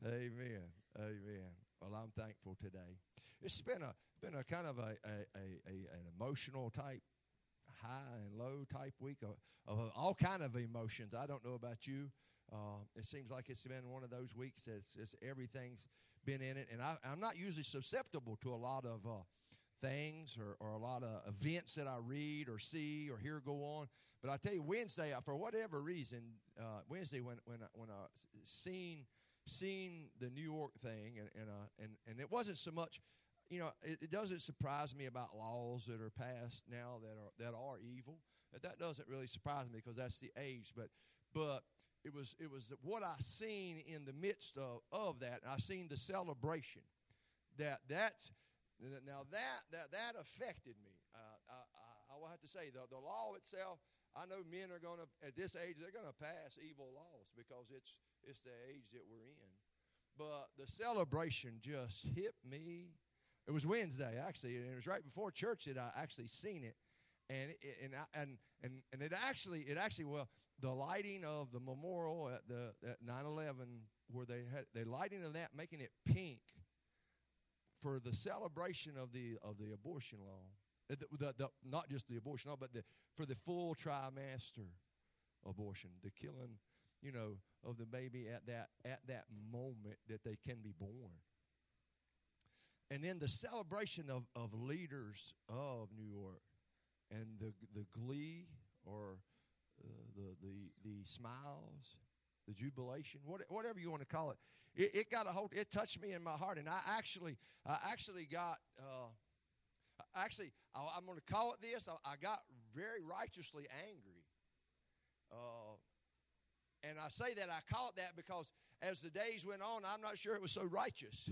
Amen. Amen. Well, I'm thankful today. It's been a kind of an emotional type, high and low type week of all kind of emotions. I don't know about you. It seems like it's been one of those weeks that's everything's been in it, and I'm not usually susceptible to a lot of things or a lot of events that I read or see or hear go on. But I tell you, Wednesday, for whatever reason, Wednesday when I seen the New York thing, and it wasn't so much, it doesn't surprise me about laws that are passed now that are evil. That doesn't really surprise me because that's the age. But it was what I seen in the midst of that. I seen the celebration that affected me. I will have to say the law itself. I know men are going to, at this age, they're going to pass evil laws because it's the age that we're in. But the celebration just hit me. It was Wednesday, actually, and it was right before church that I actually seen it. And it actually, well, the lighting of the memorial at 9/11, where they lighting of that, making it pink for the celebration of the abortion law. Not just the abortion law, but for the full trimester abortion, the killing, of the baby at that moment that they can be born. And then the celebration of leaders of New York, and the glee or the smiles, the jubilation, whatever you want to call it. It got a hold. It touched me in my heart, and I actually got. I'm going to call it this. I got very righteously angry. And I say that, I call it that because as the days went on, I'm not sure it was so righteous.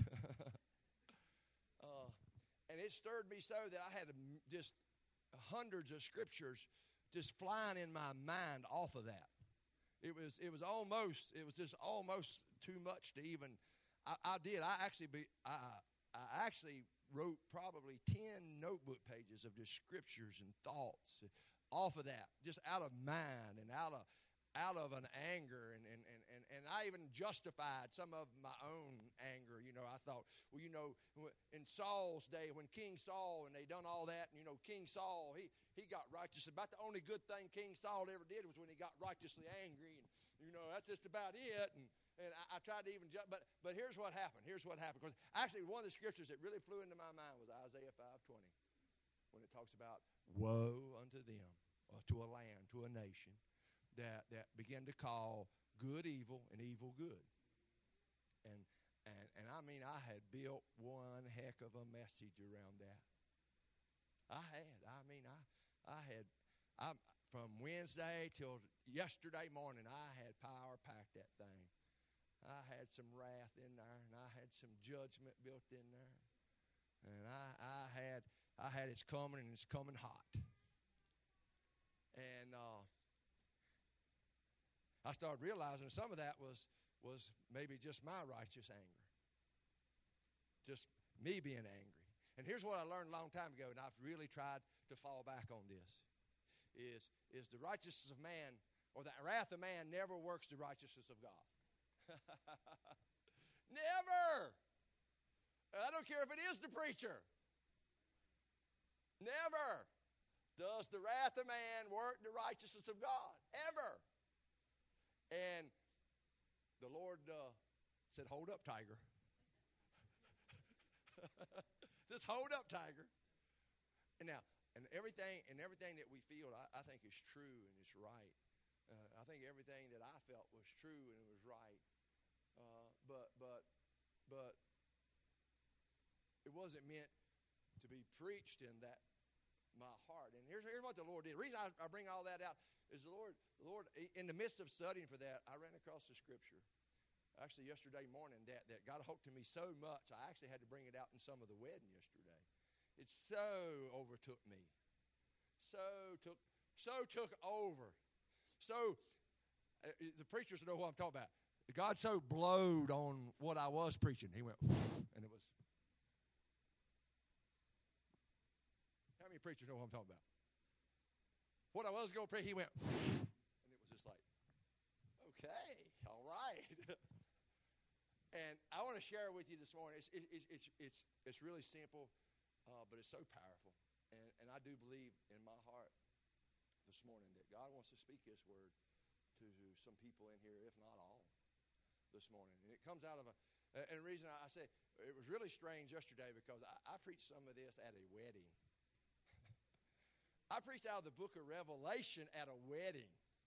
And it stirred me so that I had just hundreds of scriptures just flying in my mind off of that. It was just almost too much to even. I actually wrote probably 10 notebook pages of just scriptures and thoughts off of that, just out of mind and out of an anger, and I even justified some of my own anger. I thought, well, in Saul's day, when King Saul and they done all that, and King Saul, he got righteous. About the only good thing King Saul ever did was when he got righteously angry, and that's just about it. And I tried to even, but here's what happened. Because actually, one of the scriptures that really flew into my mind was Isaiah 5:20, when it talks about woe unto them, to a land, to a nation that began to call good evil and evil good. And I mean, I had built one heck of a message around that. From Wednesday till yesterday morning, I had power packed that thing. I had some wrath in there, and I had some judgment built in there. And I had it's coming, and it's coming hot. And I started realizing some of that was maybe just my righteous anger. Just me being angry. And here's what I learned a long time ago, and I've really tried to fall back on this, is the righteousness of man, or the wrath of man never works the righteousness of God. Never. And I don't care if it is the preacher. Never does the wrath of man work the righteousness of God. Ever. And the Lord said, hold up, tiger. Just hold up, tiger. And now, and everything that we feel, I think is true and is right. I think everything that I felt was true and it was right. But it wasn't meant to be preached in that my heart. And here's what the Lord did. The reason I bring all that out is the Lord, in the midst of studying for that, I ran across the scripture. Actually, yesterday morning, that got a hold to me so much, I actually had to bring it out in some of the wedding yesterday. It so overtook me. So took over. So, the preachers know what I'm talking about. God so blowed on what I was preaching. He went, and it was. How many preachers know what I'm talking about? What I was going to preach, he went, and it was just like, okay, all right. And want to share with you this morning. It's really simple, but it's so powerful. And I do believe in my heart this morning that God wants to speak His word to some people in here, if not all, this morning. And it comes out of and the reason I say it was really strange yesterday because I preached some of this at a wedding. I preached out of the book of Revelation at a wedding.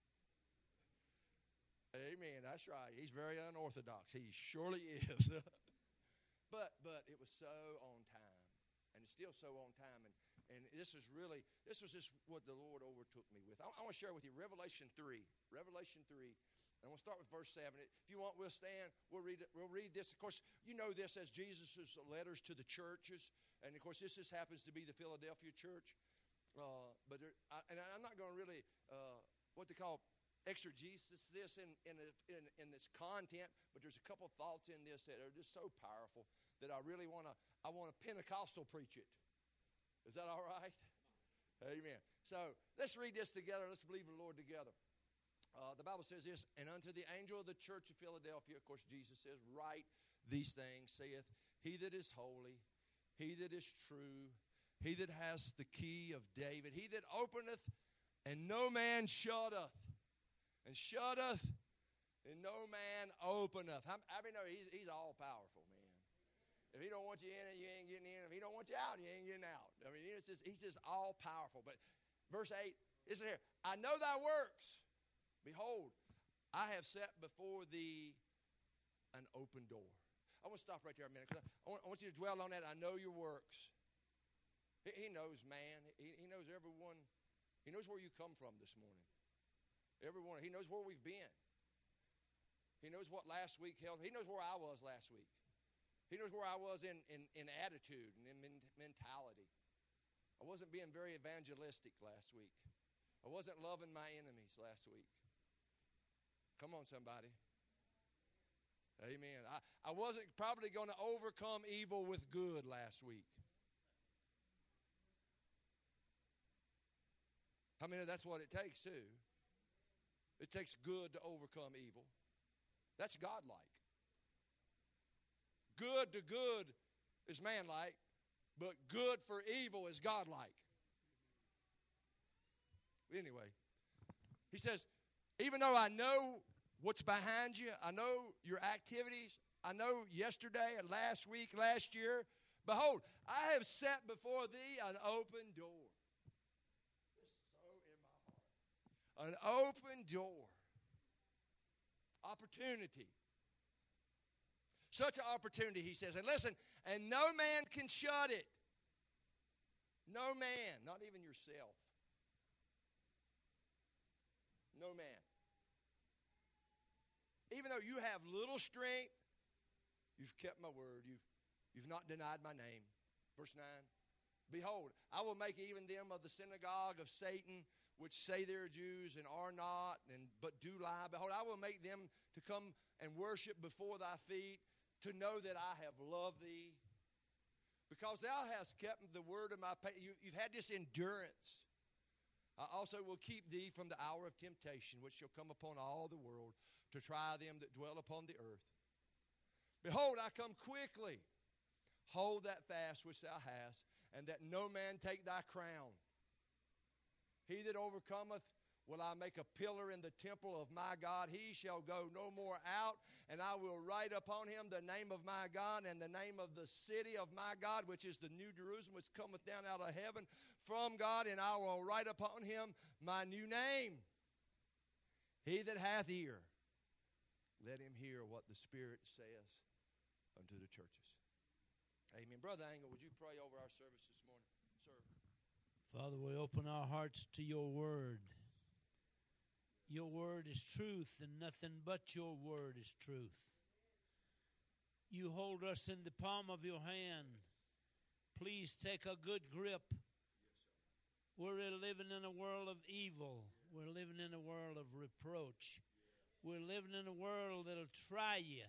Amen. That's right. He's very unorthodox. He surely is. but it was so on time. And it's still so on time. And this was just what the Lord overtook me with. I want to share with you Revelation 3. Revelation 3. And we'll start with verse 7. If you want, we'll stand. We'll read this. Of course, you know this as Jesus' letters to the churches. And, of course, this just happens to be the Philadelphia church. And I'm not going to really, what they call exegesis this in this content, but there's a couple thoughts in this that are just so powerful that I want to Pentecostal preach it. Is that all right? Amen. So let's read this together. Let's believe the Lord together. The Bible says this, and unto the angel of the church of Philadelphia, of course, Jesus says, write these things, saith, he that is holy, he that is true, he that has the key of David, he that openeth, and no man shutteth, and shutteth, and no man openeth. I mean, no, he's all powerful, man. If he don't want you in, you ain't getting in. If he don't want you out, you ain't getting out. I mean, he's just all powerful. But verse 8, listen here. I know thy works. Behold, I have set before thee an open door. I want to stop right there a minute because I want you to dwell on that. I know your works. He knows, man. He knows everyone. He knows where you come from this morning. Everyone. He knows where we've been. He knows what last week held. He knows where I was last week. He knows where I was in attitude and in mentality. I wasn't being very evangelistic last week. I wasn't loving my enemies last week. Come on, somebody. Amen. I wasn't probably going to overcome evil with good last week. I mean, that's what it takes, too. It takes good to overcome evil. That's godlike. Good to good is manlike, but good for evil is godlike. Anyway, he says, even though I know what's behind you, I know your activities, I know yesterday and last week, last year, behold, I have set before thee an open door. It's so in my heart. An open door. Opportunity. Such an opportunity, he says. And listen, and no man can shut it. No man, not even yourself. No man. Even though you have little strength, you've kept my word. You've not denied my name. Verse 9. Behold, I will make even them of the synagogue of Satan, which say they are Jews and are not, but do lie. Behold, I will make them to come and worship before thy feet, to know that I have loved thee. Because thou hast kept the word of my patience. You've had this endurance. I also will keep thee from the hour of temptation, which shall come upon all the world, to try them that dwell upon the earth. Behold, I come quickly. Hold that fast which thou hast, and that no man take thy crown. He that overcometh will I make a pillar in the temple of my God. He shall go no more out, and I will write upon him the name of my God and the name of the city of my God, which is the New Jerusalem, which cometh down out of heaven from God, and I will write upon him my new name. He that hath ear, let him hear what the Spirit says unto the churches. Amen. Brother Angle, would you pray over our service this morning, sir? Father, we open our hearts to your word. Your word is truth, and nothing but your word is truth. You hold us in the palm of your hand. Please take a good grip. We're living in a world of evil. We're living in a world of reproach. We're living in a world that'll try you.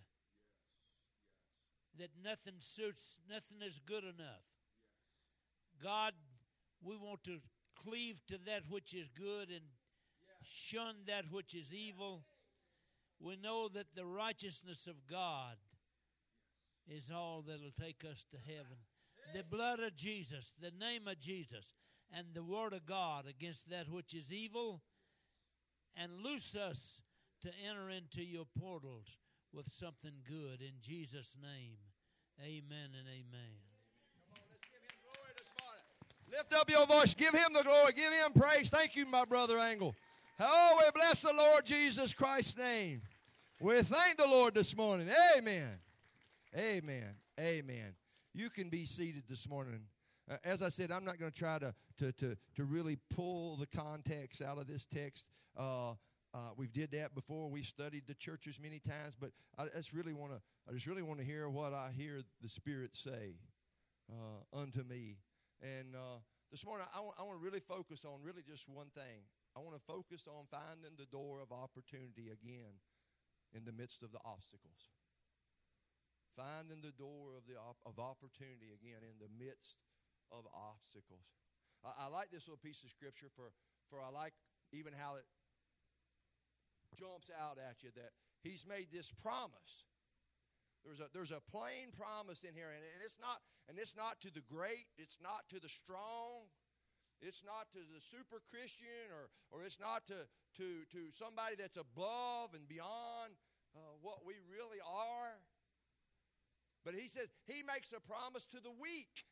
That nothing suits, nothing is good enough. God, we want to cleave to that which is good and shun that which is evil. We know that the righteousness of God is all that'll take us to heaven. The blood of Jesus, the name of Jesus, and the Word of God against that which is evil, and loose us to enter into your portals with something good. In Jesus' name, amen and amen. Come on, let's give him glory this morning. Lift up your voice. Give him the glory. Give him praise. Thank you, my brother Angle. Oh, we bless the Lord Jesus Christ's name. We thank the Lord this morning. Amen. Amen. Amen. You can be seated this morning. As I said, I'm not going to try to really pull the context out of this text. We've did that before. We've studied the churches many times, but I just really want to hear what I hear the Spirit say unto me. And this morning, I want to really focus on really just one thing. I want to focus on finding the door of opportunity again in the midst of the obstacles. Finding the door of opportunity again in the midst of obstacles. I like this little piece of scripture for I like even how it jumps out at you that he's made this promise. There's a plain promise in here, and it's not to the great, it's not to the strong, it's not to the super Christian, or it's not to somebody that's above and beyond what we really are. But he says he makes a promise to the weak.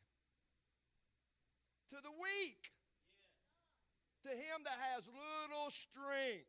To the weak. To him that has little strength.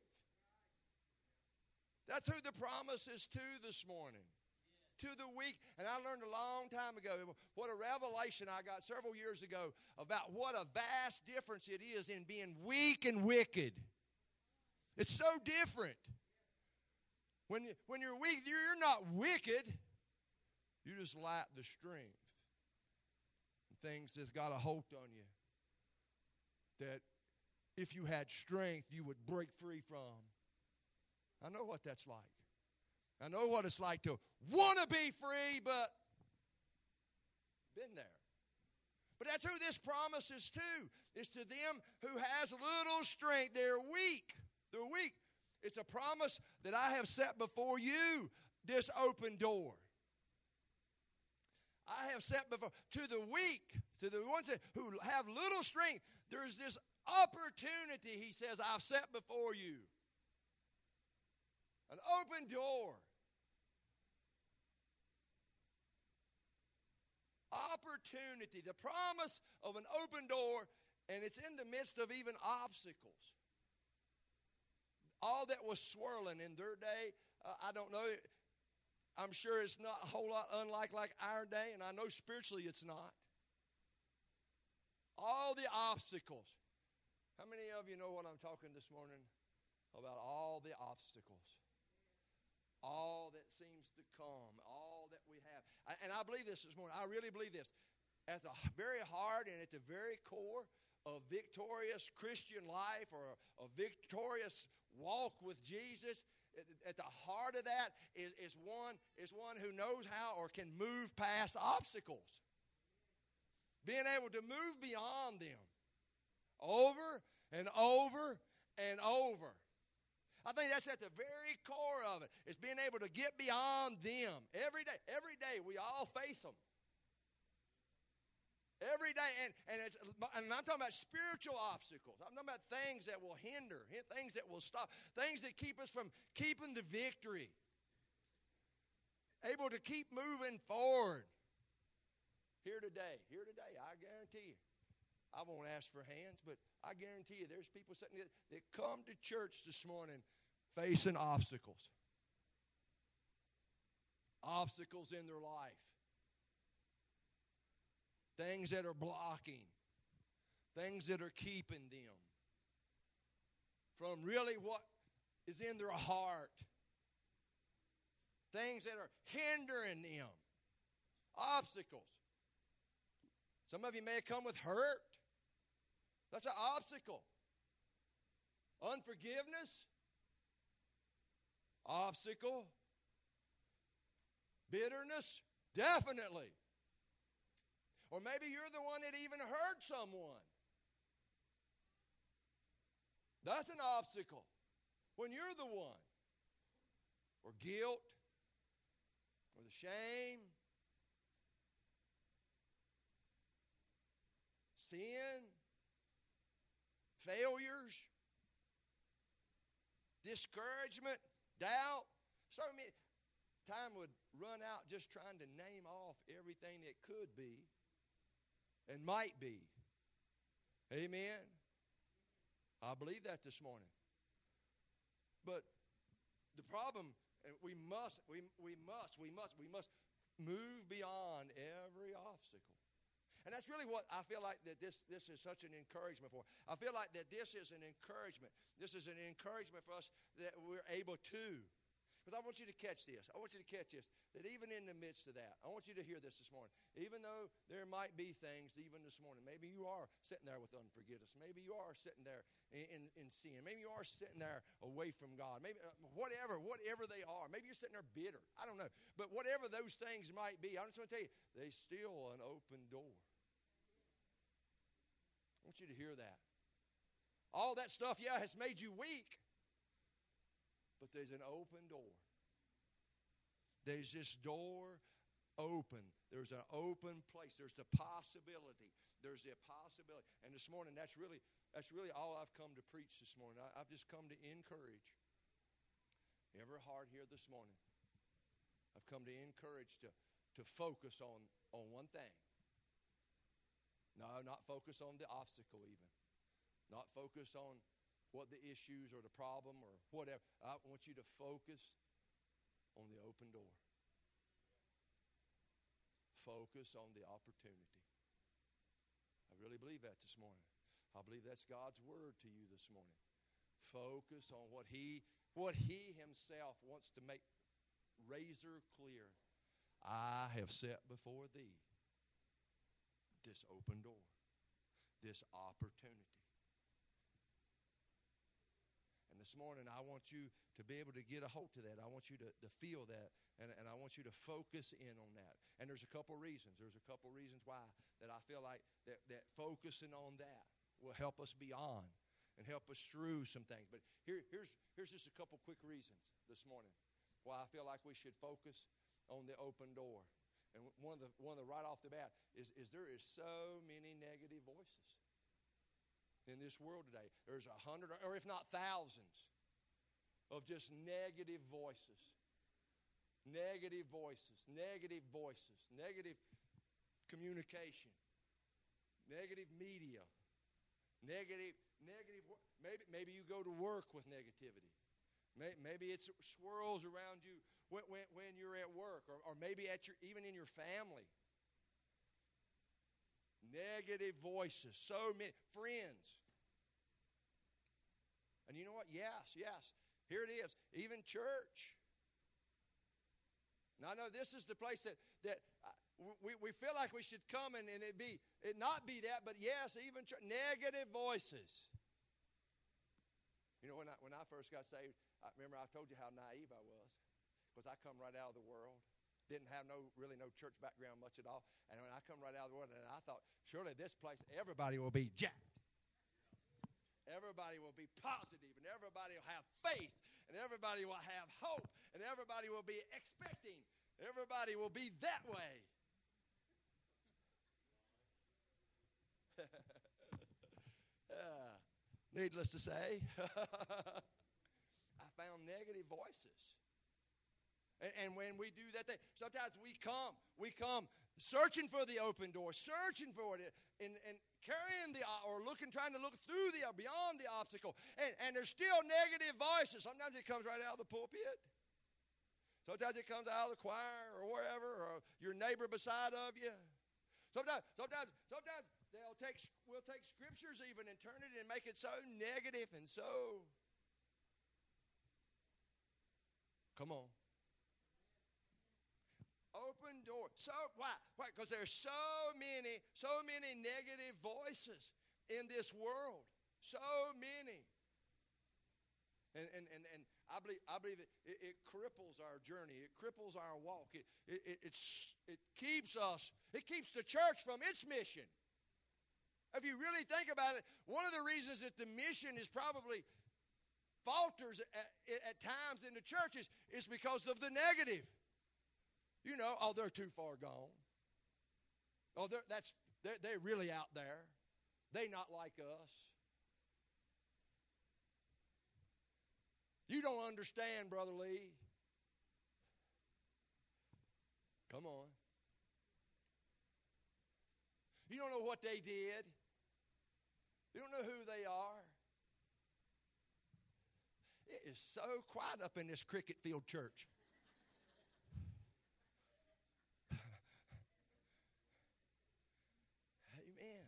That's who the promise is to this morning. To the weak. And I learned a long time ago what a revelation I got several years ago about what a vast difference it is in being weak and wicked. It's so different. When you're weak, you're not wicked. You just lack the strength. Things that's got a hold on you that if you had strength, you would break free from. I know what that's like. I know what it's like to want to be free, but been there. But that's who this promise is to. It's to them who has little strength. They're weak. They're weak. It's a promise that I have set before you, this open door. I have set before, to the weak, to the ones who have little strength, there's this opportunity, he says, I've set before you. An open door. Opportunity, the promise of an open door, and it's in the midst of even obstacles. All that was swirling in their day, I don't know, I'm sure it's not a whole lot unlike our day, and I know spiritually it's not. All the obstacles. How many of you know what I'm talking this morning about? All the obstacles. All that seems to come. All that we have. And I believe this morning. I really believe this. At the very heart and at the very core of victorious Christian life or a victorious walk with Jesus, at the heart of that is one who knows how or can move past obstacles. Being able to move beyond them over and over and over. I think that's at the very core of it, is being able to get beyond them. Every day we all face them. Every day, and I'm talking about spiritual obstacles. I'm talking about things that will hinder, things that will stop, things that keep us from keeping the victory. Able to keep moving forward. Here today, I guarantee you. I won't ask for hands, but I guarantee you there's people sitting there that come to church this morning facing obstacles. Obstacles in their life. Things that are blocking. Things that are keeping them from really what is in their heart. Things that are hindering them. Obstacles. Some of you may have come with hurt. That's an obstacle. Unforgiveness. Obstacle. Bitterness. Definitely. Or maybe you're the one that even hurt someone. That's an obstacle. When you're the one. Or guilt. Or the shame. sin, failures, discouragement, doubt. So many time would run out just trying to name off everything it could be and might be. Amen. I believe that this morning. But the problem, we must move beyond every obstacle. And that's really what I feel like that this is such an encouragement for. I feel like that this is an encouragement. This is an encouragement for us that we're able to. Because I want you to catch this. I want you to catch this. That even in the midst of that, I want you to hear this morning. Even though there might be things even this morning. Maybe you are sitting there with unforgiveness. Maybe you are sitting there in sin. Maybe you are sitting there away from God. Maybe whatever they are. Maybe you're sitting there bitter. I don't know. But whatever those things might be, I just want to tell you, there's still an open door. I want you to hear that. All that stuff, yeah, has made you weak. But there's an open door. There's this door open. There's an open place. There's the possibility. There's the possibility. And this morning, that's really all I've come to preach this morning. I've just come to encourage every heart here this morning. I've come to encourage to focus on one thing. No, not focus on the obstacle even. Not focus on what the issues or the problem or whatever. I want you to focus on the open door. Focus on the opportunity. I really believe that this morning. I believe that's God's word to you this morning. Focus on what He Himself wants to make razor clear. I have set before thee this open door, this opportunity. This morning, I want you to be able to get a hold to that. I want you to feel that, and I want you to focus in on that. And there's a couple reasons. There's a couple reasons why that I feel like that focusing on that will help us beyond and help us through some things. But here's just a couple quick reasons this morning why I feel like we should focus on the open door. And one of the right off the bat is there is so many negative voices in this world today. There's 100 or if not thousands of just negative voices, negative communication, negative media, negative. Maybe you go to work with negativity. Maybe it swirls around you when you're at work, or maybe even in your family. Negative voices, so many friends. And you know what? Yes, here it is. Even church. Now I know this is the place that we feel like we should come and it not be that, but yes, even negative voices. You know, when I first got saved, I remember I told you how naive I was, because I come right out of the world. Didn't have really no church background much at all. And when I come right out of the world, and I thought, surely this place, everybody will be jacked. Everybody will be positive, and everybody will have faith, and everybody will have hope, and everybody will be expecting. Everybody will be that way. Needless to say, I found negative voices. And when we do that, sometimes we come searching for the open door, searching for it, and carrying trying to look through beyond the obstacle. And there's still negative voices. Sometimes it comes right out of the pulpit. Sometimes it comes out of the choir or wherever, or your neighbor beside of you. Sometimes we'll take scriptures even and turn it and make it so negative and so. Come on. Open door. So why? Because there's so many negative voices in this world. So many. And I believe it cripples our journey. It cripples our walk. It keeps the church from its mission. If you really think about it, one of the reasons that the mission is probably falters at times in the churches is because of the negative. You know, they're too far gone. They're really out there. They not like us. You don't understand, Brother Lee. Come on. You don't know what they did. You don't know who they are. It is so quiet up in this cricket field church. Amen.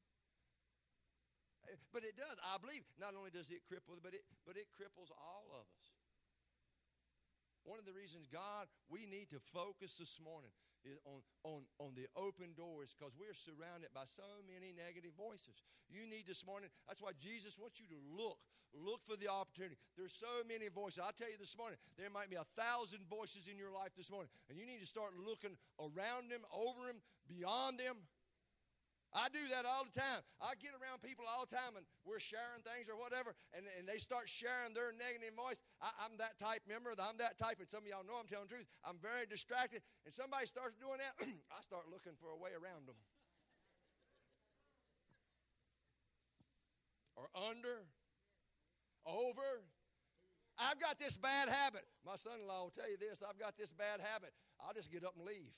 But it does. I believe not only does it cripple, but it cripples all of us. One of the reasons, God, we need to focus this morning is on the open doors, because we're surrounded by so many negative voices. You need this morning, that's why Jesus wants you to look for the opportunity. There's so many voices. I'll tell you this morning, there might be 1,000 voices in your life this morning, and you need to start looking around them, over them, beyond them. I do that all the time. I get around people all the time, and we're sharing things or whatever, and they start sharing their negative voice. I'm that type member. I'm that type, and some of y'all know I'm telling the truth. I'm very distracted, and somebody starts doing that, I start looking for a way around them. Or under, over. I've got this bad habit. My son-in-law will tell you this. I've got this bad habit. I'll just get up and leave.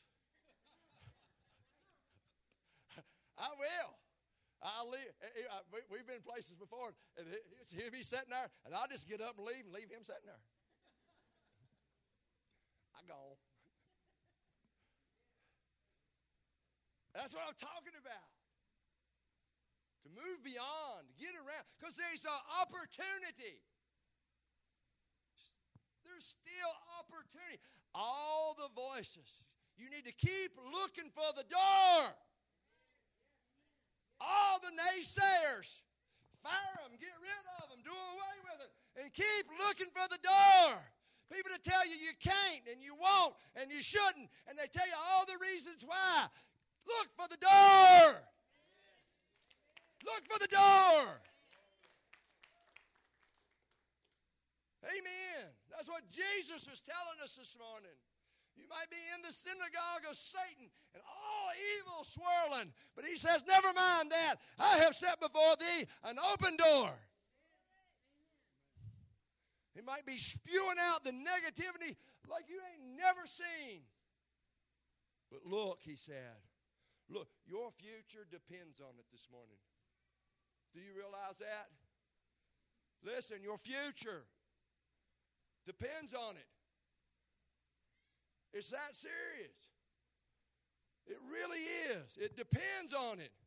I will. I'll leave. We've been places before, and he'll be sitting there, and I'll just get up and leave him sitting there. I gone. That's what I'm talking about. To move beyond, to get around, because there's an opportunity. There's still opportunity. All the voices. You need to keep looking for the door. All the naysayers, fire them, get rid of them, do away with them, and keep looking for the door. People that tell you you can't and you won't and you shouldn't, and they tell you all the reasons why. Look for the door. Look for the door. Amen. That's what Jesus is telling us this morning. You might be in the synagogue of Satan and all evil swirling. But he says, never mind that. I have set before thee an open door. He might be spewing out the negativity like you ain't never seen. But look, he said, look, your future depends on it this morning. Do you realize that? Listen, your future depends on it. It's that serious. It really is. It depends on it.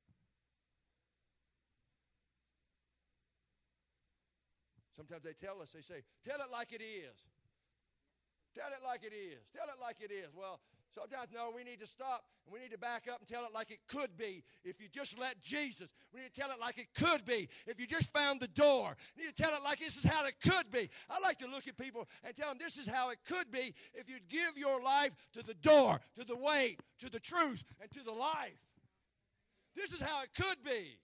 Sometimes they tell us, they say, tell it like it is. Tell it like it is. Tell it like it is. Well, sometimes, no, we need to stop and we need to back up and tell it like it could be if you just let Jesus. We need to tell it like it could be if you just found the door. We need to tell it like this is how it could be. I like to look at people and tell them this is how it could be if you'd give your life to the door, to the way, to the truth, and to the life. This is how it could be.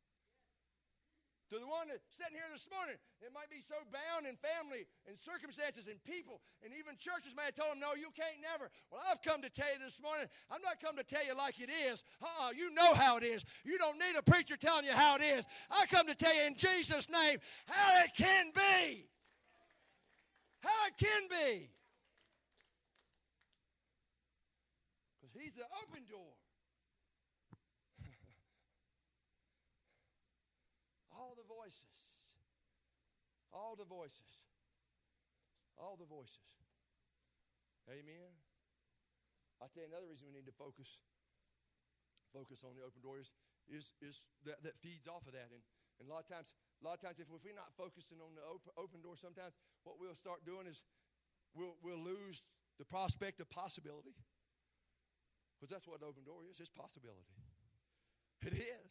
To the one that's sitting here this morning, it might be so bound in family and circumstances and people, and even churches may have told them, no, you can't never. Well, I've come to tell you this morning, I'm not come to tell you like it is. You know how it is. You don't need a preacher telling you how it is. I come to tell you in Jesus' name how it can be. How it can be. Because he's the open door. All the voices. All the voices. All the voices. Amen. I'll tell you another reason we need to focus on the open doors is that feeds off of that. And a lot of times if we're not focusing on the open door, sometimes what we'll start doing is we'll lose the prospect of possibility. Because that's what an open door is. It's possibility. It is.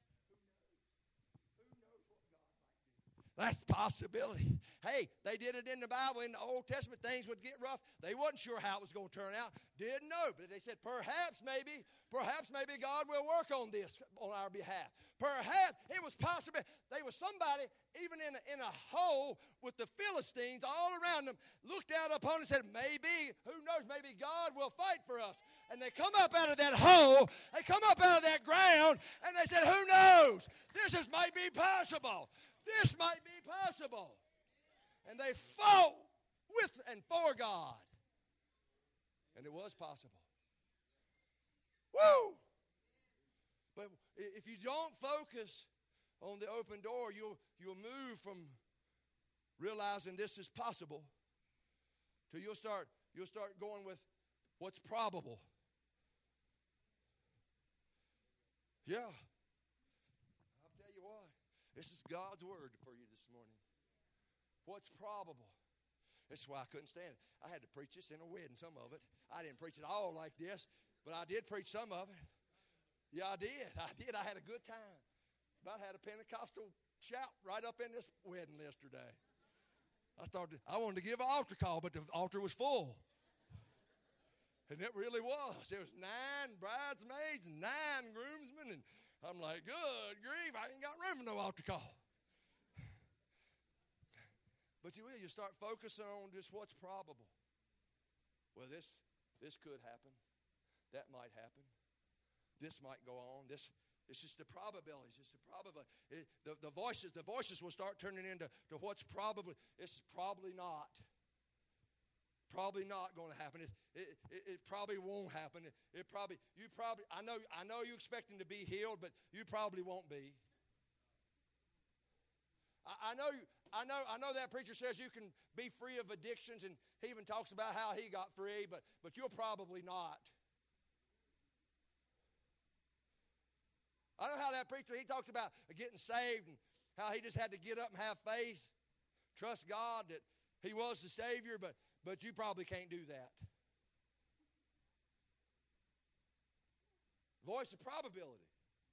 That's possibility. Hey, they did it in the Bible. In the Old Testament, things would get rough. They wasn't sure how it was going to turn out. Didn't know. But they said, perhaps maybe God will work on this on our behalf. Perhaps it was possible. There was somebody, even in a hole with the Philistines all around them, looked out upon it and said, maybe, who knows, maybe God will fight for us. And they come up out of that hole, they come up out of that ground, and they said, who knows? This might be possible. This might be possible. And they fought with and for God. And it was possible. Woo! But if you don't focus on the open door, you'll move from realizing this is possible to you'll start going with what's probable. Yeah. I'll tell you what. This is God's word for you this morning. What's probable? That's why I couldn't stand it. I had to preach this in a wedding, some of it. I didn't preach it all like this, but I did preach some of it. Yeah, I did. I had a good time. About had a Pentecostal shout right up in this wedding yesterday. I wanted to give an altar call, but the altar was full. And it really was. There was 9 bridesmaids and 9 groomsmen, and I'm like, good grief, I ain't got room for no altar call. But you start focusing on just what's probable. Well, this could happen. That might happen. This might go on. It's just the probabilities. It's the probability. The voices will start turning into what's probably. It's probably not. Probably not going to happen. It probably won't happen. I know you expect him to be healed, but you probably won't be. I know that preacher says you can be free of addictions, and he even talks about how he got free, but you'll probably not. I know how that preacher, he talks about getting saved and how he just had to get up and have faith, trust God that he was the Savior, but you probably can't do that. Voice of probability.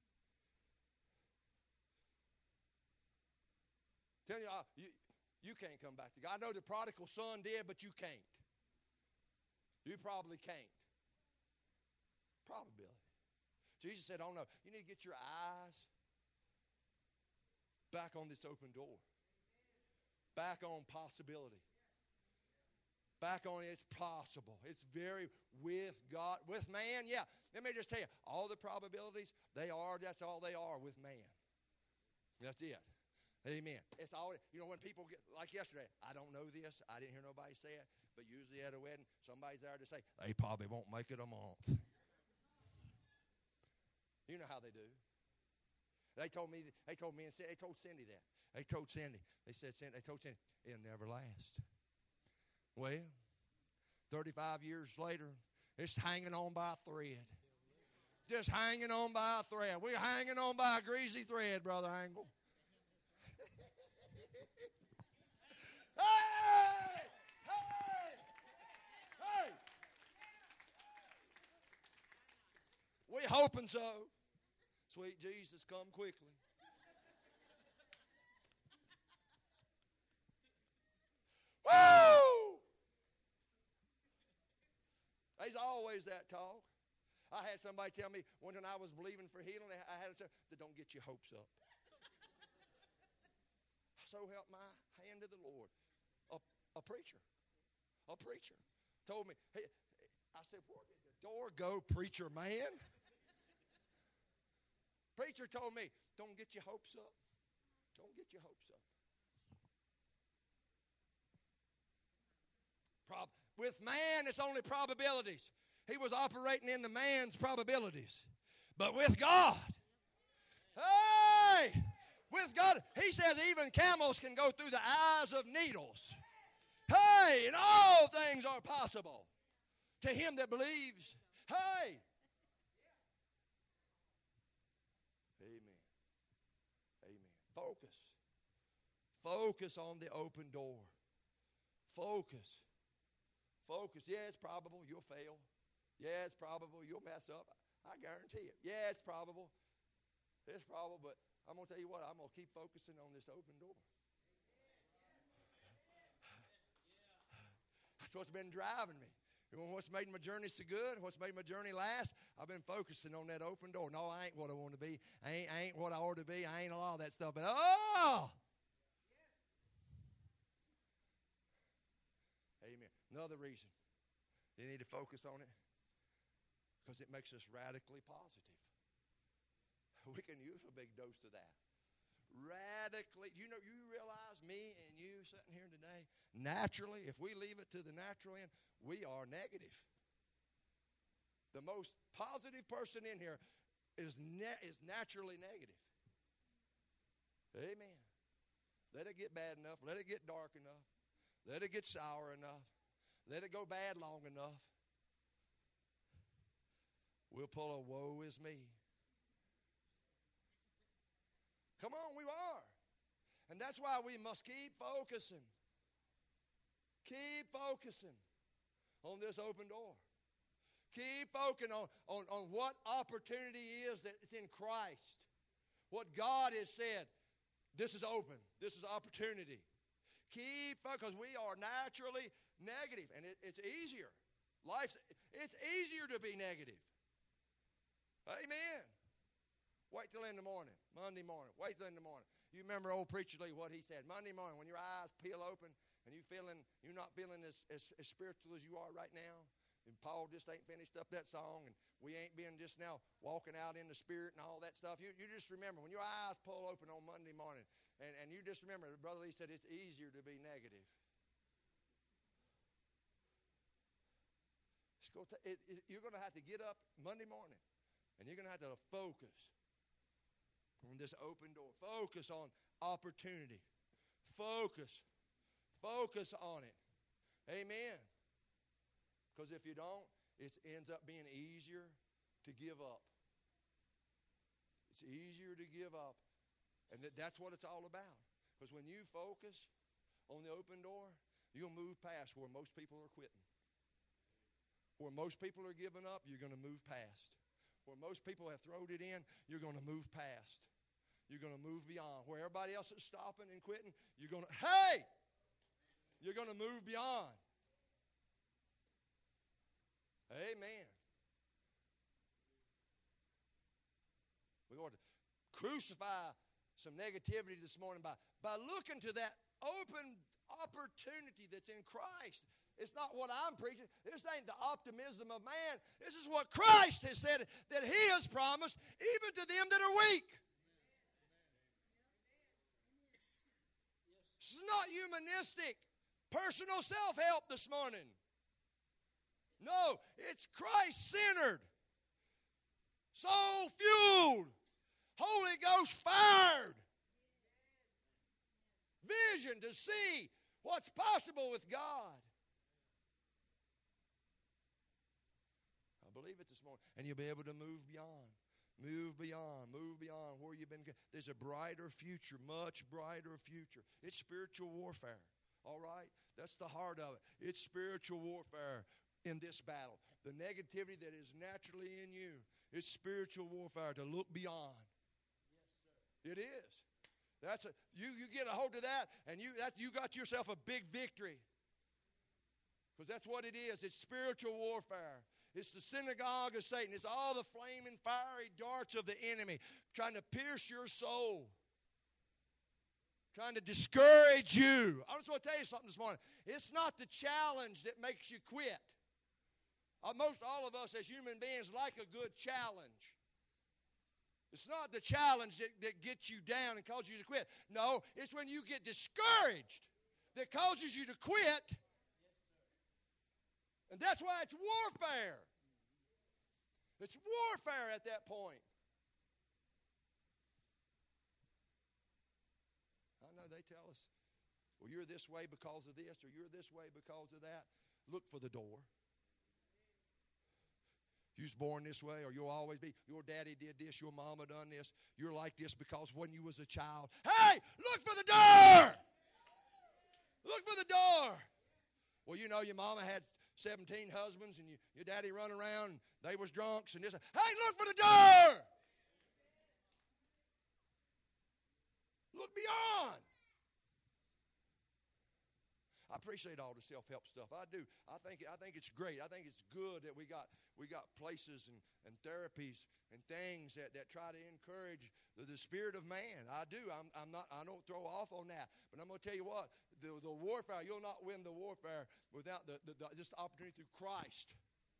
Tell you can't come back to God. I know the prodigal son did, but you can't. You probably can't. Probability. Jesus said, oh no, you need to get your eyes back on this open door. Back on possibility. Back on it's possible. It's very with God. With man, yeah. Let me just tell you, all the probabilities, that's all they are with man. That's it. Amen. It's all, when people get, like yesterday, I don't know this, I didn't hear nobody say it, but usually at a wedding, somebody's there to say, they probably won't make it a month. You know how they do. They told me, they told Cindy that. They told Cindy, it'll never last. Well, 35 years later, it's hanging on by a thread. Just hanging on by a thread. We're hanging on by a greasy thread, Brother Angle. Hey! We hoping so. Sweet Jesus, come quickly. Woo! There's always that talk. I had somebody tell me when I was believing for healing, I had to say, that don't get your hopes up. So help my hand to the Lord. A preacher told me, hey, I said, where did the door go, preacher man? Preacher told me, don't get your hopes up. Don't get your hopes up. With man, it's only probabilities. He was operating in the man's probabilities. But with God, hey, with God, he says even camels can go through the eyes of needles. Hey, and all things are possible to him that believes. Hey. Amen. Amen. Focus on the open door. Focus. Yeah, it's probable you'll fail. Yeah, it's probable you'll mess up. I guarantee it. Yeah, it's probable. It's probable, but I'm going to tell you what, I'm going to keep focusing on this open door. That's what's been driving me. What's made my journey so good? What's made my journey last? I've been focusing on that open door. No, I ain't what I want to be. I ain't what I ought to be. I ain't all that stuff. But amen. Another reason you need to focus on it, because it makes us radically positive. We can use a big dose of that. Radically, you realize me and you sitting here today, naturally, if we leave it to the natural end, we are negative. The most positive person in here is naturally negative. Amen. Let it get bad enough. Let it get dark enough. Let it get sour enough. Let it go bad long enough. We'll pull a woe is me. Come on, we are. And that's why we must keep focusing. Keep focusing on this open door. Keep focusing on what opportunity is that's in Christ. What God has said. This is open. This is opportunity. Keep focusing, because we are naturally negative. And it's easier. It's easier to be negative. Amen. Wait till in the morning, Monday morning. Wait till in the morning. You remember old Preacher Lee, what he said. Monday morning, when your eyes peel open and you're not feeling as spiritual as you are right now, and Paul just ain't finished up that song, and we ain't been just now walking out in the Spirit and all that stuff. You just remember, when your eyes pull open on Monday morning, and you just remember, Brother Lee said it's easier to be negative. You're going to have to get up Monday morning, and you're going to have to focus on this open door. Focus on opportunity. Focus on it. Amen. Because if you don't, it ends up being easier to give up. It's easier to give up. And that's what it's all about. Because when you focus on the open door, you'll move past where most people are quitting. Where most people are giving up, you're going to move past. Where most people have thrown it in, you're going to move past. You're going to move beyond. Where everybody else is stopping and quitting, you're going to move beyond. Amen. We're going to crucify some negativity this morning by looking to that open opportunity that's in Christ. It's not what I'm preaching. This ain't the optimism of man. This is what Christ has said that He has promised even to them that are weak. This is not humanistic, personal self-help this morning. No, it's Christ-centered, soul-fueled, Holy Ghost-fired vision to see what's possible with God. I believe it this morning. And you'll be able to move beyond. Move beyond where you've been. There's a brighter future, much brighter future. It's spiritual warfare, all right? That's the heart of it. It's spiritual warfare in this battle. The negativity that is naturally in you, it's spiritual warfare to look beyond. Yes, sir. It is. You get a hold of that, and you got yourself a big victory. Because that's what it is. It's spiritual warfare. It's the synagogue of Satan. It's all the flaming, fiery darts of the enemy trying to pierce your soul, trying to discourage you. I just want to tell you something this morning. It's not the challenge that makes you quit. Most all of us as human beings like a good challenge. It's not the challenge that gets you down and causes you to quit. No, it's when you get discouraged that causes you to quit. And that's why it's warfare. It's warfare at that point. I know they tell us, well, you're this way because of this, or you're this way because of that. Look for the door. You was born this way, or you'll always be. Your daddy did this, your mama done this. You're like this because when you was a child. Hey, look for the door! Look for the door. Well, you know your mama had 17 husbands, and your daddy run around, and they was drunks, and this. Hey, look for the door! Look beyond. I appreciate all the self-help stuff. I do. I think it's great. I think it's good that we got places and therapies and things that try to encourage the spirit of man. I do. I don't throw off on that. But I'm going to tell you what, the warfare, you'll not win the warfare without just the opportunity through Christ.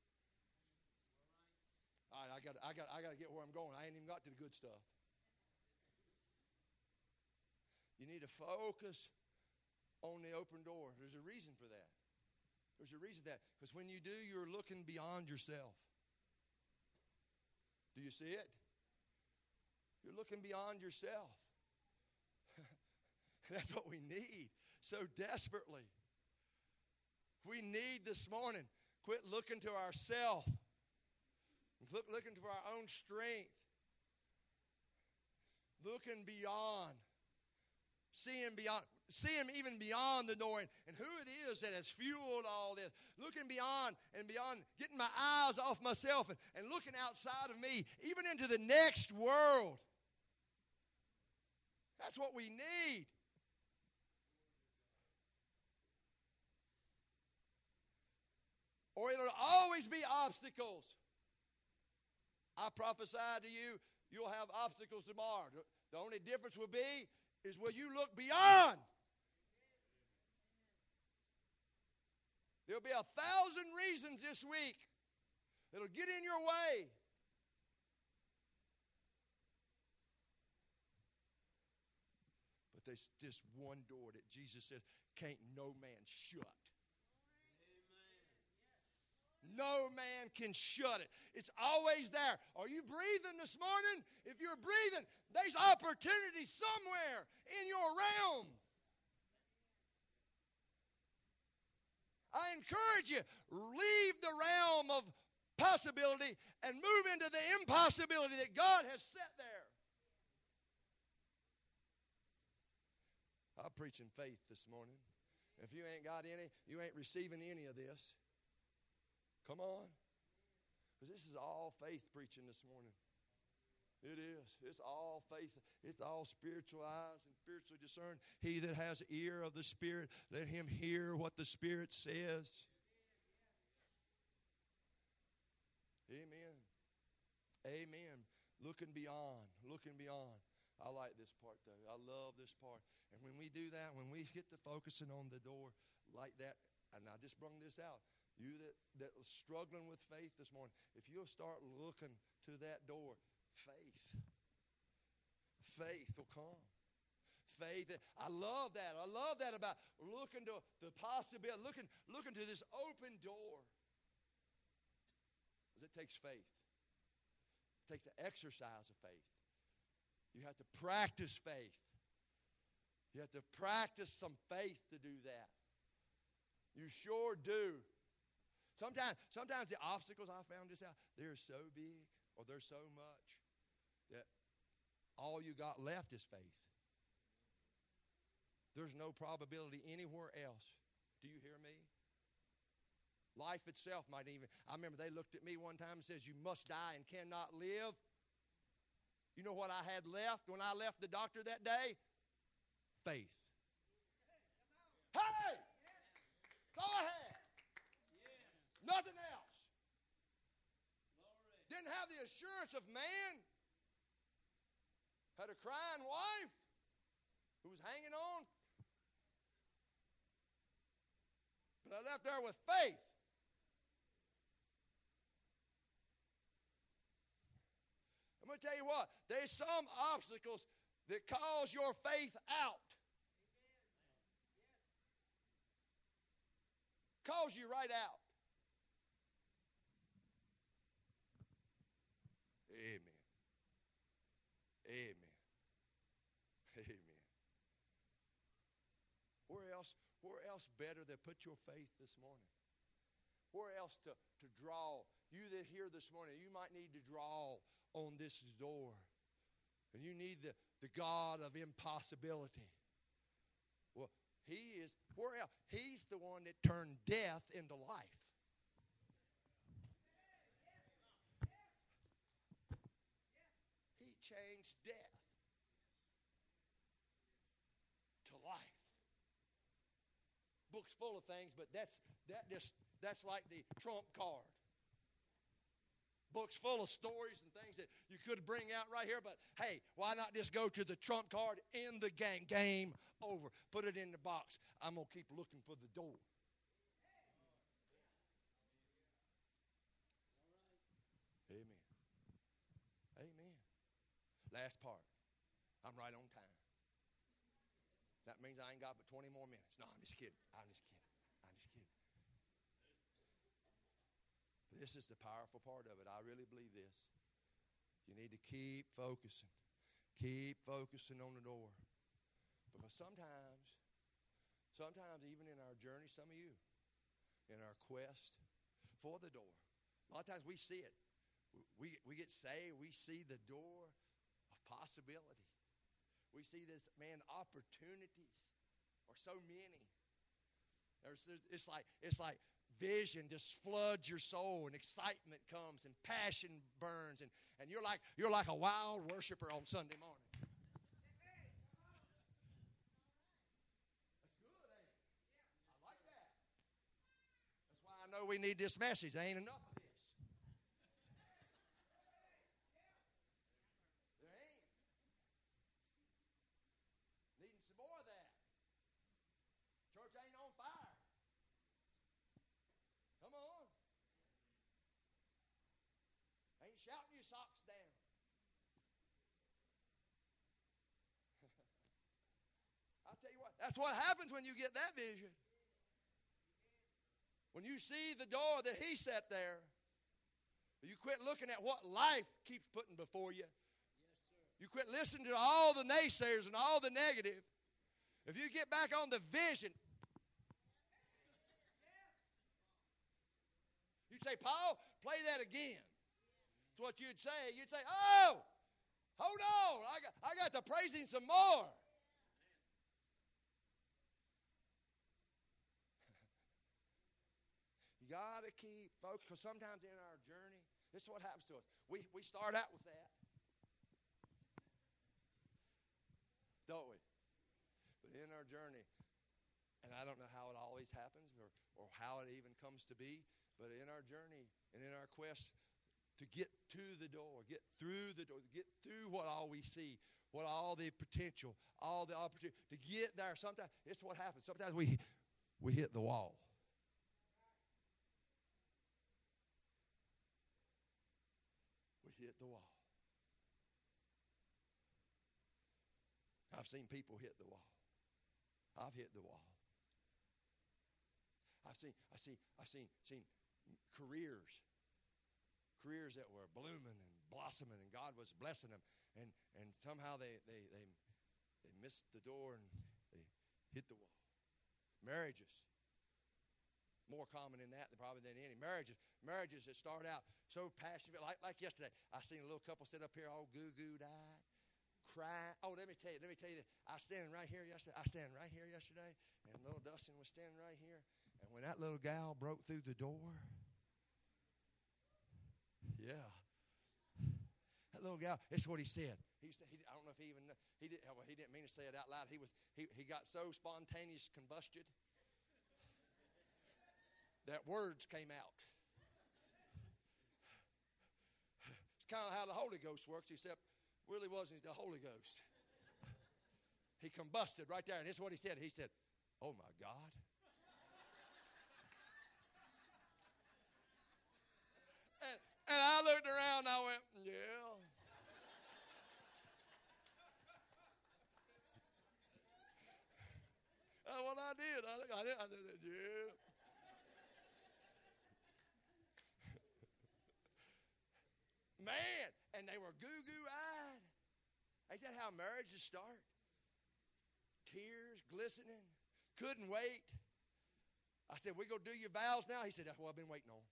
All right, I got to get where I'm going. I ain't even got to the good stuff. You need to focus on the open door. There's a reason for that. There's a reason for that. Because when you do, you're looking beyond yourself. Do you see it? You're looking beyond yourself. That's what we need so desperately. We need this morning, quit looking to ourselves. Quit looking to our own strength. Looking beyond. Seeing even beyond the door and who it is that has fueled all this. Looking beyond and beyond, getting my eyes off myself and looking outside of me, even into the next world. That's what we need. Or it'll always be obstacles. I prophesy to you, you'll have obstacles tomorrow. The only difference will be is will you look beyond. There'll be 1,000 reasons this week that'll get in your way. But there's this one door that Jesus said, can't no man shut. No man can shut it. It's always there. Are you breathing this morning? If you're breathing, there's opportunity somewhere in your realm. I encourage you, leave the realm of possibility and move into the impossibility that God has set there. I'm preaching faith this morning. If you ain't got any, you ain't receiving any of this. Come on. Because this is all faith preaching this morning. It is. It's all faith. It's all spiritualized and spiritually discerned. He that has ear of the Spirit, let him hear what the Spirit says. Amen. Amen. Looking beyond. Looking beyond. I like this part, though. I love this part. And when we do that, when we get to focusing on the door like that, and I just brung this out, you that are struggling with faith this morning, if you'll start looking to that door, faith will come. Faith, I love that. I love that about looking to the possibility, looking to this open door. Because it takes faith. It takes the exercise of faith. You have to practice faith. You have to practice some faith to do that. You sure do. Sometimes the obstacles, I found this out, they're so big or they're so much that all you got left is faith. There's no probability anywhere else. Do you hear me? Life itself might even, I remember they looked at me one time and says, you must die and cannot live. You know what I had left when I left the doctor that day? Faith. Hey! That's all I had. Nothing else. Didn't have the assurance of man. Had a crying wife who was hanging on. But I left there with faith. I'm going to tell you what. There's some obstacles that cause your faith out. Calls you right out. Amen. Amen. Amen. Where else better to put your faith this morning? Where else to draw? You that hear this morning, you might need to draw on this door. And you need the God of impossibility. Well, he is, where else? He's the one that turned death into life. Changed death to life. book's full of things, but that's like the trump card. Books full of stories and things that you could bring out right here, but hey, why not just go to the trump card in the game? Game over. Put it in the box. I'm going to keep looking for the door. Amen. Amen. Last part. I'm right on time. That means I ain't got but 20 more minutes. No, I'm just kidding. I'm just kidding. I'm just kidding. This is the powerful part of it. I really believe this. You need to keep focusing. Keep focusing on the door. Because sometimes even in our journey, some of you, in our quest for the door, a lot of times we see it. We get saved. We see the door of possibility. We see this, man, opportunities are so many. It's like vision just floods your soul, and excitement comes, and passion burns, and you're like a wild worshiper on Sunday morning. That's good, ain't it? I like that. That's why I know we need this message. There ain't enough of this. There ain't. Needing some more of that. Church ain't on fire. Come on. Ain't shouting your socks down. I'll tell you what, that's what happens when you get that vision. When you see the door that he set there, you quit looking at what life keeps putting before you. You quit listening to all the naysayers and all the negative. If you get back on the vision, you'd say, Paul, play that again. That's what you'd say. You'd say, oh, hold on. I got to praise him some more. You got to keep focused, because sometimes in our journey, this is what happens to us. We start out with that, don't we? But in our journey, and I don't know how it always happens or how it even comes to be, but in our journey and in our quest to get to the door, get through the door, get through what all we see, what all the potential, all the opportunity, to get there, sometimes it's what happens. Sometimes we hit the wall. We hit the wall. I've seen people hit the wall. I've hit the wall. I've seen careers that were blooming and blossoming, and God was blessing them, and somehow they missed the door and they hit the wall. Marriages, more common in that probably than any. Marriages that start out so passionate, like yesterday. I seen a little couple sit up here all goo-goo-eyed, crying. Oh, let me tell you that I was standing right here yesterday, and little Dustin was standing right here. And when that little gal broke through the door, yeah, that little gal, it's what he said. He said, I don't know if he even, he didn't mean to say it out loud. He got so spontaneous combusted that words came out. It's kind of how the Holy Ghost works, except really wasn't the Holy Ghost. He combusted right there, and this is what he said. He said, oh my God. And I looked around and I went, yeah. That's what I did. I did, yeah. Man, and they were goo-goo-eyed. Ain't that how marriages start? Tears glistening. Couldn't wait. I said, we go do your vows now? He said, that's what I've been waiting on.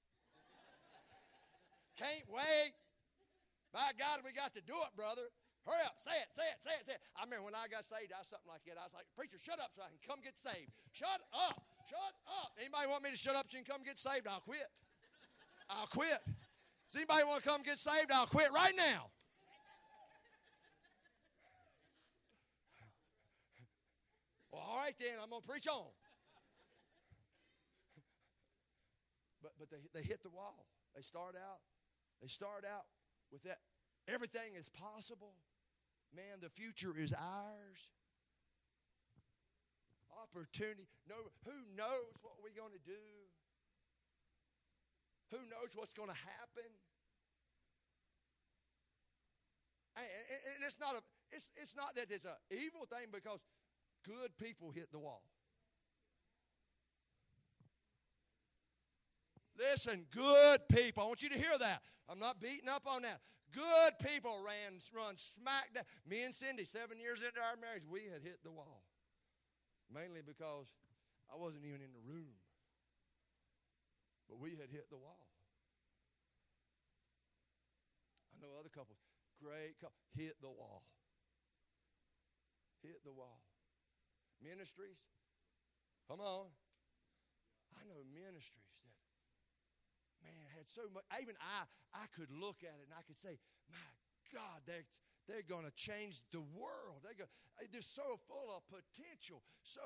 Can't wait. My God, we got to do it, brother. Hurry up. Say it. I remember when I got saved, I was something like that. I was like, preacher, shut up so I can come get saved. Shut up. Anybody want me to shut up so you can come get saved? I'll quit. Does anybody want to come get saved? I'll quit right now. Well, all right then, I'm going to preach on. But they hit the wall. They start out with that. Everything is possible. Man, the future is ours. Opportunity. No, who knows what we're going to do? Who knows what's going to happen? And it's not that it's an evil thing, because good people hit the wall. Listen, good people. I want you to hear that. I'm not beating up on that. Good people run smack down. Me and Cindy, 7 years into our marriage, we had hit the wall. Mainly because I wasn't even in the room. But we had hit the wall. I know other couples, great couple, hit the wall. Hit the wall. Ministries, come on. I know ministries that, man, had so much. Even I could look at it and I could say, my God, they're going to change the world. They're so full of potential, so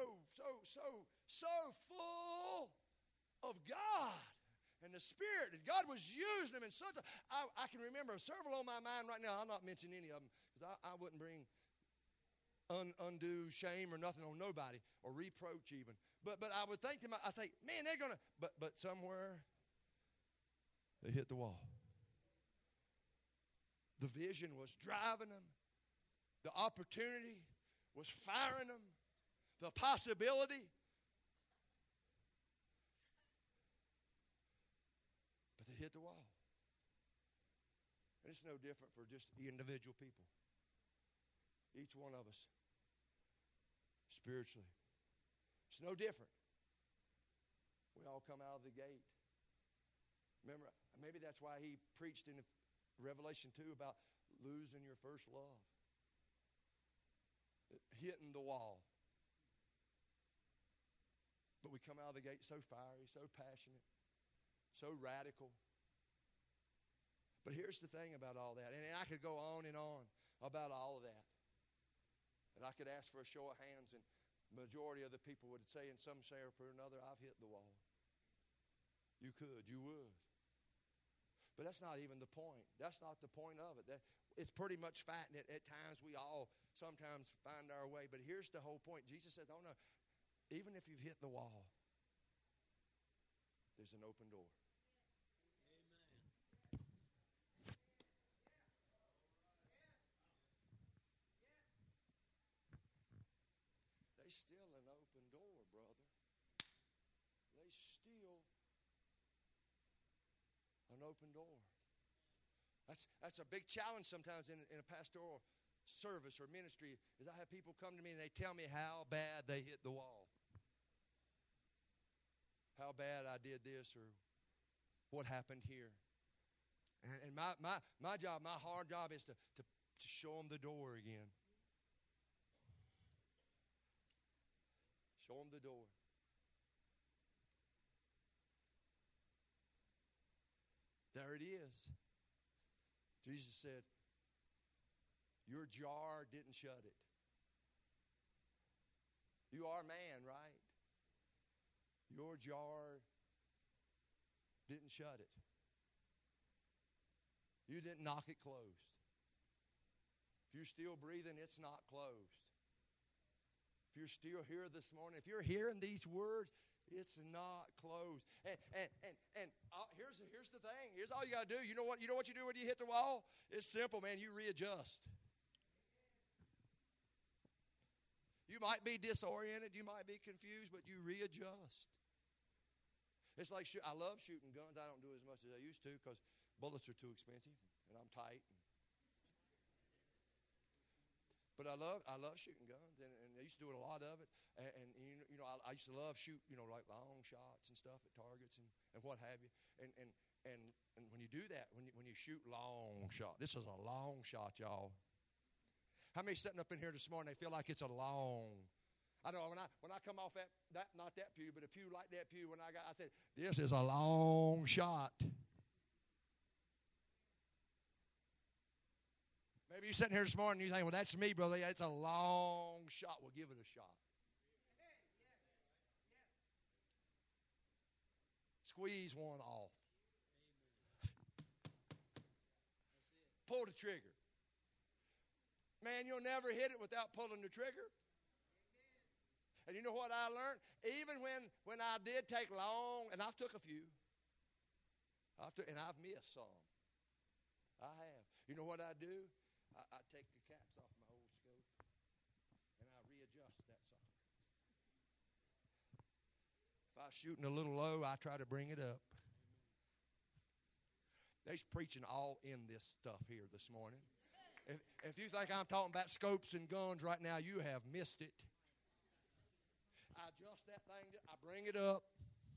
full of God and the Spirit. And God was using them in such a. I can remember several on my mind right now. I'll not mention any of them because I wouldn't bring undue shame or nothing on nobody or reproach even. But I would think to myself, I think, man, they're going to. But somewhere they hit the wall. The vision was driving them. The opportunity was firing them. The possibility. But they hit the wall. And it's no different for just individual people. Each one of us. Spiritually. It's no different. We all come out of the gate. Remember, maybe that's why he preached in Revelation 2 about losing your first love. Hitting the wall. But we come out of the gate so fiery, so passionate, so radical. But here's the thing about all that. And I could go on and on about all of that. And I could ask for a show of hands, and the majority of the people would say in some shape or another, I've hit the wall. You could, you would. But that's not even the point. That's not the point of it. It's pretty much fat, and at times we all sometimes find our way. But here's the whole point. Jesus says, oh no, even if you've hit the wall, there's an open door. There's still an open door, brother. There's still an open door. That's a big challenge sometimes in a pastoral service or ministry, is I have people come to me and they tell me how bad they hit the wall. How bad I did this or what happened here. And my job, my hard job is to show them the door again. Show them the door. There it is. Jesus said, your jar didn't shut it. You are man, right? Your jar didn't shut it. You didn't knock it closed. If you're still breathing, it's not closed. If you're still here this morning, if you're hearing these words, it's not closed. And here's the thing. Here's all you got to do. You know what you do when you hit the wall? It's simple, man. You readjust. You might be disoriented. You might be confused, but you readjust. It's like I love shooting guns. I don't do as much as I used to because bullets are too expensive, and I'm tight. But I love shooting guns, and I used to do a lot of it. And you know, I used to love shoot, like long shots and stuff at targets and what have you. And when you do that, when you shoot long shot, this is a long shot, y'all. How many sitting up in here this morning, they feel like it's a long? I know when I come off that not that pew, but a pew like that pew, I said, this is a long shot. Maybe you're sitting here this morning and you're saying, well, that's me, brother. It's a long shot. Well, give it a shot. squeeze one off. Pull the trigger. Man, you'll never hit it without pulling the trigger. And you know what I learned? Even when I did take long, and I've took a few, and I've missed some. I have. You know what I do? I take the caps off my old scope, and I readjust that sucker. If I was shooting a little low, I try to bring it up. They's preaching all in this stuff here this morning. If you think I'm talking about scopes and guns right now, you have missed it. I adjust that thing. I bring it up.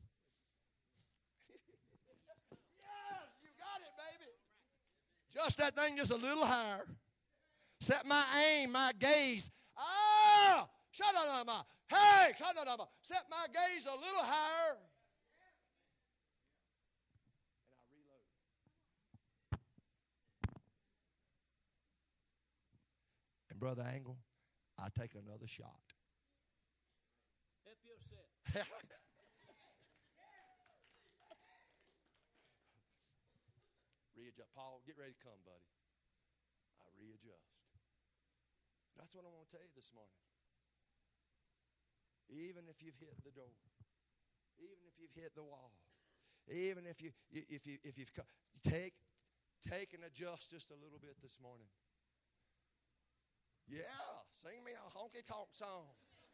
Yes, you got it, baby. Adjust that thing just a little higher. Set my aim, my gaze. Shadadama. Hey, shadadama. Set my gaze a little higher. Brother Angle, I take another shot. Help yourself. Readjust. Paul, get ready to come, buddy. I readjust. That's what I want to tell you this morning. Even if you've hit the door, even if you've hit the wall, even if you've take and adjust just a little bit this morning. Yeah, sing me a honky-tonk song.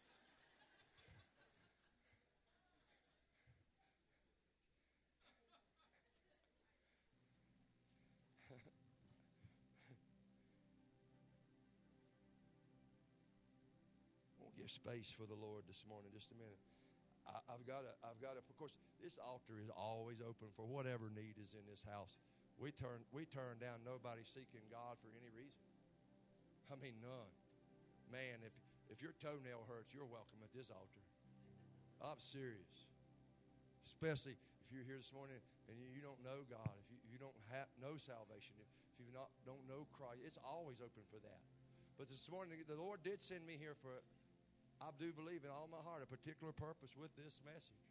We'll give space for the Lord this morning. Just a minute. I've got to. Of course, this altar is always open for whatever need is in this house. We turn down nobody seeking God for any reason. I mean, none. Man, if your toenail hurts, you're welcome at this altar. I'm serious. Especially if you're here this morning and you don't know God, if you don't know salvation, if you don't know Christ, it's always open for that. But this morning, the Lord did send me here for, I do believe in all my heart, a particular purpose with this message.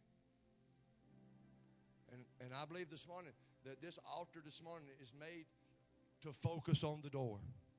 And I believe this morning that this altar this morning is made to focus on the door.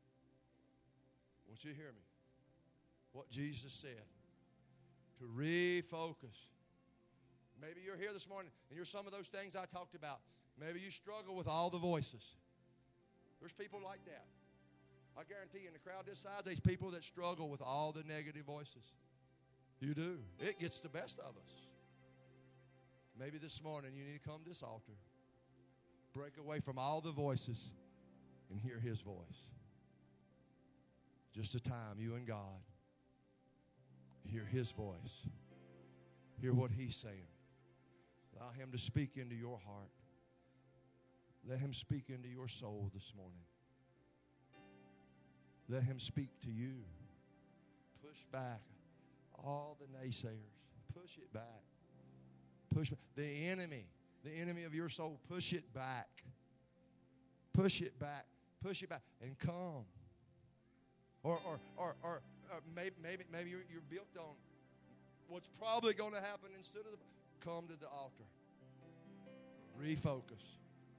I want you to hear me. What Jesus said. To refocus. Maybe you're here this morning and you're some of those things I talked about. Maybe you struggle with all the voices. There's people like that. I guarantee you in the crowd this size, there's people that struggle with all the negative voices. You do. It gets the best of us. Maybe this morning you need to come to this altar. Break away from all the voices and hear His voice. Just a time, you and God. Hear His voice. Hear what He's saying. Allow Him to speak into your heart. Let Him speak into your soul this morning. Let Him speak to you. Push back all the naysayers. Push it back. Push back. The enemy of your soul, push it back. Push it back. Push it back. And come. Or maybe you're built on what's probably going to happen instead of come to the altar. Refocus.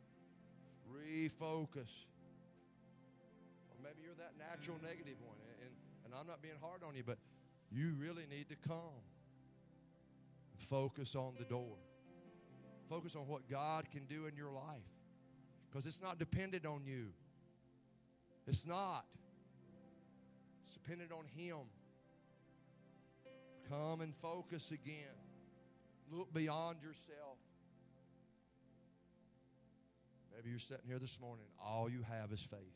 Refocus. Or maybe you're that natural negative one, and I'm not being hard on you, but you really need to come. Focus on the door. Focus on what God can do in your life. Because it's not dependent on you. It's not. It's dependent on Him. Come and focus again. Look beyond yourself. Maybe you're sitting here this morning. All you have is faith.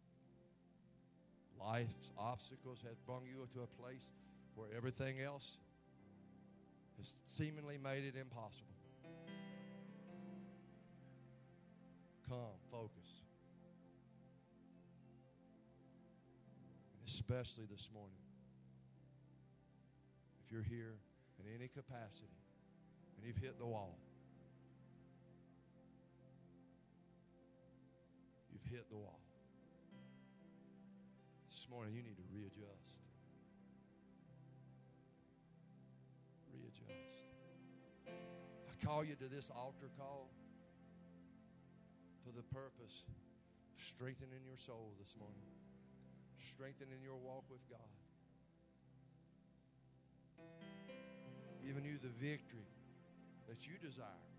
Life's obstacles have brought you to a place where everything else has seemingly made it impossible. Come, focus. And especially this morning, if you're here in any capacity and you've hit the wall, you've hit the wall. This morning you need to readjust. Readjust. I call you to this altar call for the purpose of strengthening your soul this morning, strengthening your walk with God, giving you the victory that you desire.